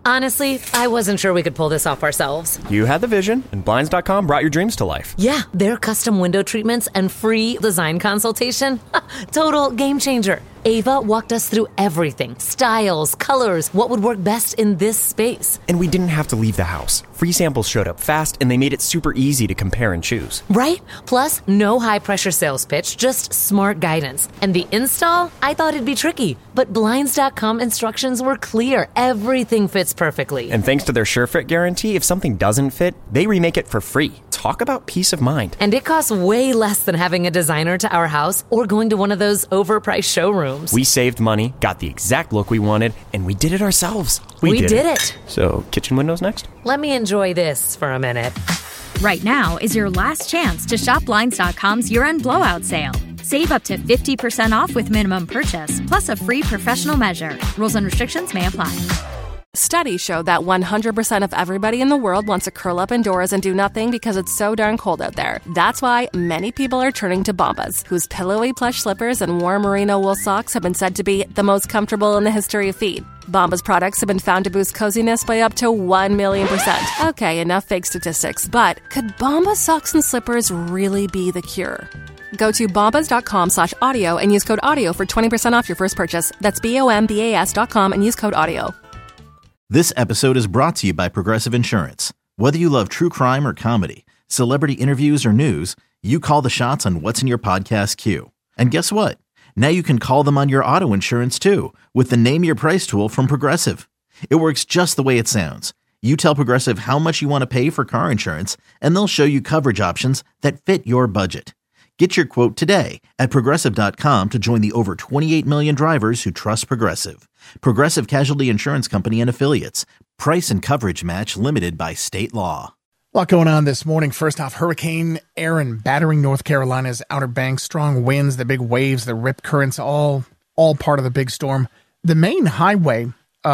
Honestly, I wasn't sure we could pull this off ourselves. You had the vision, and Blinds.com brought your dreams to life. Yeah, their custom window treatments and free design consultation. Total game changer. Ava walked us through everything. Styles, colors, what would work best in this space. And we didn't have to leave the house. Free samples showed up fast, and they made it super easy to compare and choose. Right? Plus, no high-pressure sales pitch, just smart guidance. And the install? I thought it'd be tricky. But Blinds.com instructions were clear. Everything fits perfectly. And thanks to their SureFit guarantee, if something doesn't fit, they remake it for free. Talk about peace of mind. And it costs way less than having a designer to our house or going to one of those overpriced showrooms. We saved money, got the exact look we wanted, and we did it ourselves. We did it. So, kitchen windows next? Let me enjoy this for a minute. Right now is your last chance to shop Blinds.com's year-end blowout sale. Save up to 50% off with minimum purchase, plus a free professional measure. Rules and restrictions may apply. Studies show that 100% of everybody in the world wants to curl up indoors and do nothing because it's so darn cold out there. That's why many people are turning to Bombas, whose pillowy plush slippers and warm merino wool socks have been said to be the most comfortable in the history of feet. Bombas products have been found to boost coziness by up to 1,000,000%. Okay, enough fake statistics, but could Bombas socks and slippers really be the cure? Go to bombas.com/audio and use code AUDIO for 20% off your first purchase. That's BOMBAS.com and use code AUDIO. This episode is brought to you by Progressive Insurance. Whether you love true crime or comedy, celebrity interviews or news, you call the shots on what's in your podcast queue. And guess what? Now you can call them on your auto insurance too with the Name Your Price tool from Progressive. It works just the way it sounds. You tell Progressive how much you want to pay for car insurance, and they'll show you coverage options that fit your budget. Get your quote today at Progressive.com to join the over 28 million drivers who trust Progressive. Progressive Casualty Insurance Company and Affiliates. Price and coverage match limited by state law. A lot going on this morning. First off, Hurricane Aaron battering North Carolina's Outer Banks. Strong winds, the big waves, the rip currents, all part of the big storm. The main highway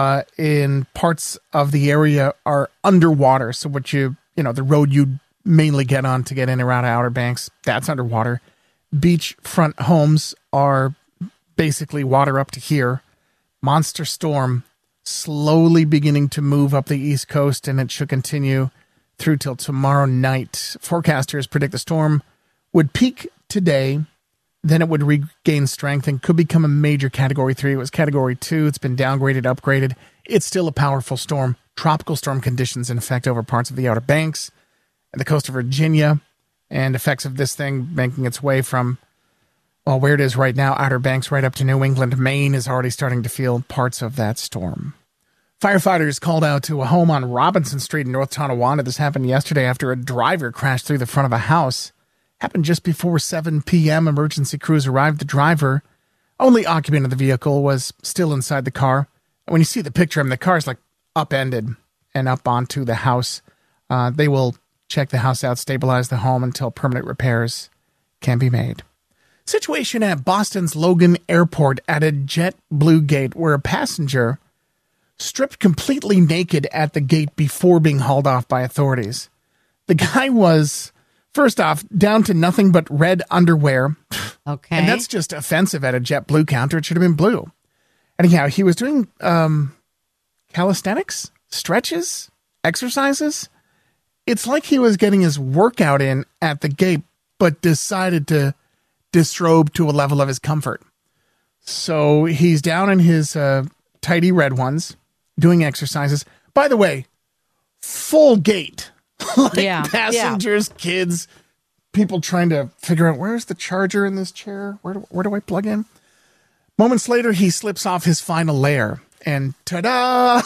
in parts of the area are underwater. So what the road you mainly get on to get in or out of Outer Banks, that's underwater. Beachfront homes are basically water up to here. Monster storm slowly beginning to move up the East Coast, and it should continue through till tomorrow night. Forecasters predict the storm would peak today, then it would regain strength and could become a major Category 3. It was Category 2. It's been downgraded, upgraded. It's still a powerful storm. Tropical storm conditions in effect over parts of the Outer Banks and the coast of Virginia, and effects of this thing making its way from, where it is right now, Outer Banks, right up to New England. Maine is already starting to feel parts of that storm. Firefighters called out to a home on Robinson Street in North Tonawanda. This happened yesterday after a driver crashed through the front of a house. Happened just before 7 p.m. Emergency crews arrived. The driver, only occupant of the vehicle, was still inside the car. When you see the picture, the car is like upended and up onto the house. They will check the house out, stabilize the home until permanent repairs can be made. Situation at Boston's Logan Airport at a JetBlue gate where a passenger stripped completely naked at the gate before being hauled off by authorities. The guy was, first off, down to nothing but red underwear. Okay. And that's just offensive at a JetBlue counter. It should have been blue. Anyhow, he was doing calisthenics, stretches, exercises. It's like he was getting his workout in at the gate, but decided to disrobe to a level of his comfort. So he's down in his tidy red ones, doing exercises. By the way, full gate. Passengers, kids, people trying to figure out, where's the charger in this chair? Where do I plug in? Moments later, he slips off his final layer, and ta-da!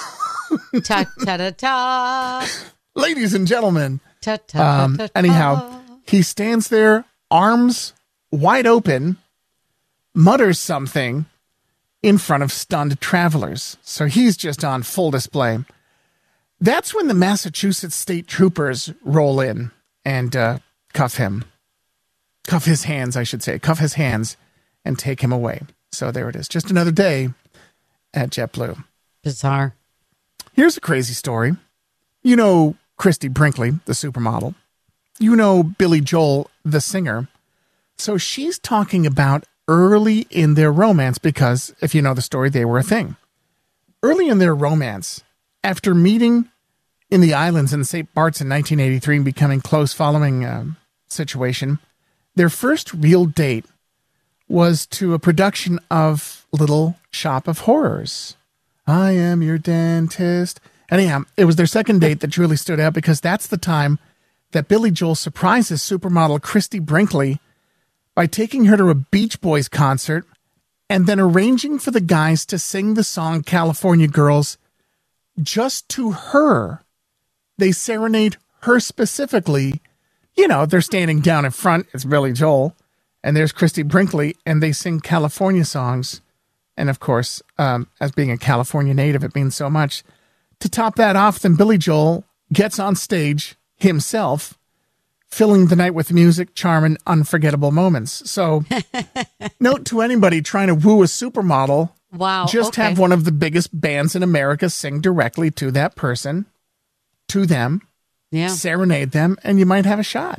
Ta-ta-ta-ta! Ladies and gentlemen. Ta-ta-ta-ta-ta. Anyhow, he stands there, arms wide open, mutters something in front of stunned travelers. So he's just on full display. That's when the Massachusetts state troopers roll in and cuff him. Cuff his hands, I should say. Cuff his hands and take him away. So there it is. Just another day at JetBlue. Bizarre. Here's a crazy story. You know Christy Brinkley, the supermodel. You know Billy Joel, the singer. So she's talking about early in their romance because, if you know the story, they were a thing. Early in their romance, After meeting in the islands in St. Bart's in 1983 and becoming close following situation, their first real date was to a production of Little Shop of Horrors. I am your dentist. Anyhow, it was their second date that truly stood out because that's the time that Billy Joel surprises supermodel Christy Brinkley by taking her to a Beach Boys concert and then arranging for the guys to sing the song California Girls just to her. They serenade her specifically. You know, they're standing down in front. It's Billy Joel. And there's Christy Brinkley. And they sing California songs. And, of course, as being a California native, it means so much. To top that off, then Billy Joel gets on stage himself, filling the night with music, charm, and unforgettable moments. So, note to anybody trying to woo a supermodel, have one of the biggest bands in America sing directly to that person, to them, serenade them, and you might have a shot.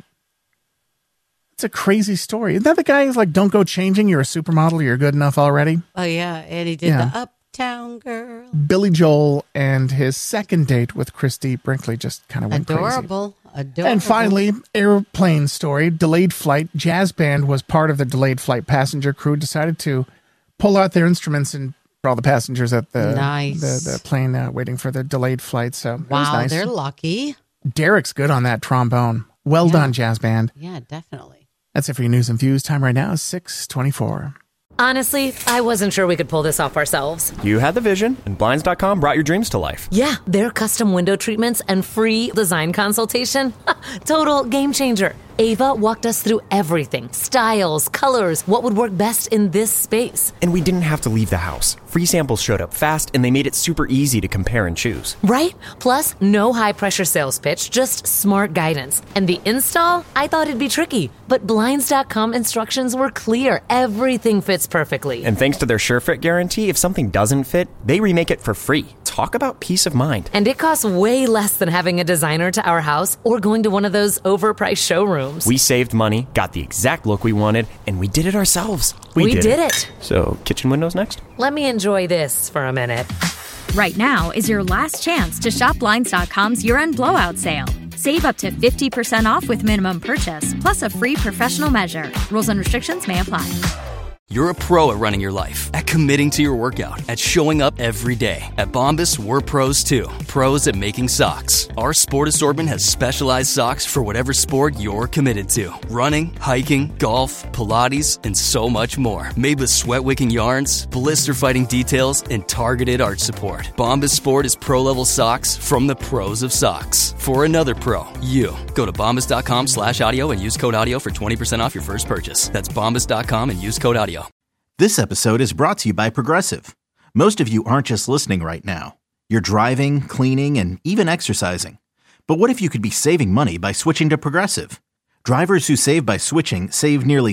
It's a crazy story. Isn't that the guy who's like, don't go changing, you're a supermodel, you're good enough already? Oh, yeah, and he did the Uptown Girl. Billy Joel and his second date with Christy Brinkley just kind of went Adorable. And finally, airplane story, delayed flight. Jazz band was part of the delayed flight. Passenger crew decided to pull out their instruments and for all the passengers at the plane waiting for the delayed flight. So it was nice. They're lucky. Derek's good on that trombone. Well done, jazz band. Yeah, definitely. That's it for your news and views. Time right now is 6:24. Honestly, I wasn't sure we could pull this off ourselves. You had the vision, and Blinds.com brought your dreams to life. Yeah, their custom window treatments and free design consultation. Total game changer. Ava walked us through everything. Styles, colors, what would work best in this space. And we didn't have to leave the house. Free samples showed up fast, and they made it super easy to compare and choose. Right? Plus, no high-pressure sales pitch, just smart guidance. And the install? I thought it'd be tricky. But Blinds.com instructions were clear. Everything fits perfectly. And thanks to their SureFit guarantee, if something doesn't fit, they remake it for free. Talk about peace of mind. And it costs way less than having a designer to our house or going to one of those overpriced showrooms. We saved money, got the exact look we wanted, and we did it ourselves. We did it. So, kitchen windows next? Let me enjoy this for a minute. Right now is your last chance to shop Blinds.com's year-end blowout sale. Save up to 50% off with minimum purchase, plus a free professional measure. Rules and restrictions may apply. You're a pro at running your life, at committing to your workout, at showing up every day. At Bombas, we're pros too. Pros at making socks. Our sport assortment has specialized socks for whatever sport you're committed to. Running, hiking, golf, Pilates, and so much more. Made with sweat-wicking yarns, blister-fighting details, and targeted arch support. Bombas Sport is pro-level socks from the pros of socks. For another pro, you. Go to bombas.com/audio and use code audio for 20% off your first purchase. That's bombas.com and use code audio. This episode is brought to you by Progressive. Most of you aren't just listening right now. You're driving, cleaning, and even exercising. But what if you could be saving money by switching to Progressive? Drivers who save by switching save nearly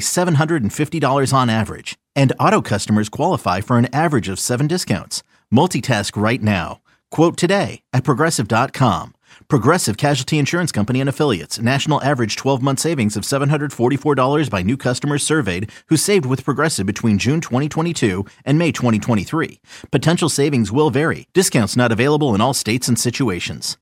$750 on average. And auto customers qualify for an average of 7 discounts. Multitask right now. Quote today at Progressive.com. Progressive Casualty Insurance Company and Affiliates. National average 12-month savings of $744 by new customers surveyed who saved with Progressive between June 2022 and May 2023. Potential savings will vary. Discounts not available in all states and situations.